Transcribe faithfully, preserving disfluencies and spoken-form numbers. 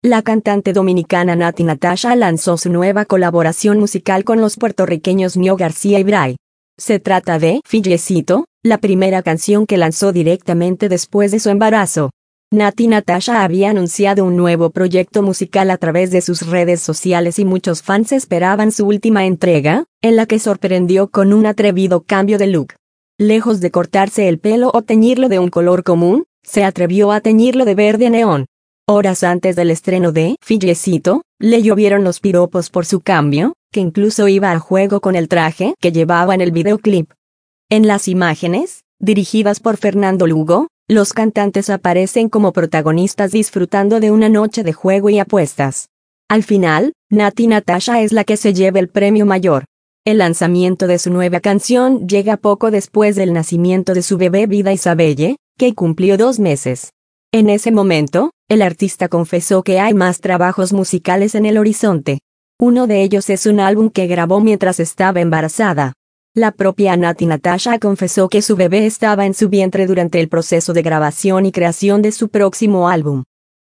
La cantante dominicana Natti Natasha lanzó su nueva colaboración musical con los puertorriqueños Nio García y Bray. Se trata de Fillecito, la primera canción que lanzó directamente después de su embarazo. Natti Natasha había anunciado un nuevo proyecto musical a través de sus redes sociales y muchos fans esperaban su última entrega, en la que sorprendió con un atrevido cambio de look. Lejos de cortarse el pelo o teñirlo de un color común, se atrevió a teñirlo de verde neón. Horas antes del estreno de Fillecito, le llovieron los piropos por su cambio, que incluso iba a juego con el traje que llevaba en el videoclip. En las imágenes, dirigidas por Fernando Lugo, los cantantes aparecen como protagonistas disfrutando de una noche de juego y apuestas. Al final, Natti Natasha es la que se lleva el premio mayor. El lanzamiento de su nueva canción llega poco después del nacimiento de su bebé Vida Isabelle, que cumplió dos meses. En ese momento, el artista confesó que hay más trabajos musicales en el horizonte. Uno de ellos es un álbum que grabó mientras estaba embarazada. La propia Natti Natasha confesó que su bebé estaba en su vientre durante el proceso de grabación y creación de su próximo álbum.